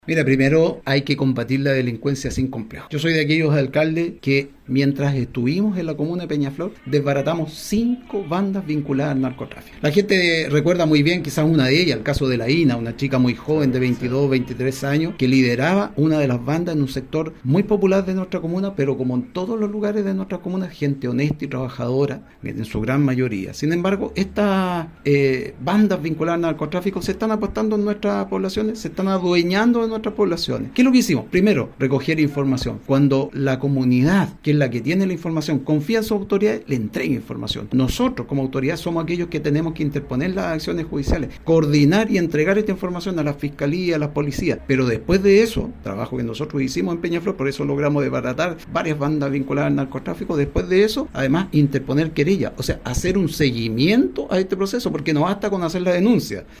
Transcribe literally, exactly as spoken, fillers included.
Mira, primero hay que combatir la delincuencia sin complejo. Yo soy de aquellos alcaldes que mientras estuvimos en la comuna de Peñaflor desbaratamos cinco bandas vinculadas al narcotráfico. La gente recuerda muy bien quizás una de ellas, el caso de la Ina, una chica muy joven de veintidós, veintitrés años que lideraba una de las bandas en un sector muy popular de nuestra comuna, pero como en todos los lugares de nuestra comuna, gente honesta y trabajadora en su gran mayoría. Sin embargo, estas eh, bandas vinculadas al narcotráfico se están apostando en nuestras poblaciones, se están adueñando de nuestras poblaciones. ¿Qué es lo que hicimos? Primero, recoger información. Cuando la comunidad, que es la que tiene la información, confía en sus autoridades, le entrega información. Nosotros, como autoridad, somos aquellos que tenemos que interponer las acciones judiciales, coordinar y entregar esta información a la fiscalía, a las policías. Pero después de eso, trabajo que nosotros hicimos en Peñaflor, por eso logramos desbaratar varias bandas vinculadas al narcotráfico. Después de eso, además, interponer querella, o sea, hacer un seguimiento a este proceso, porque no basta con hacer la denuncia.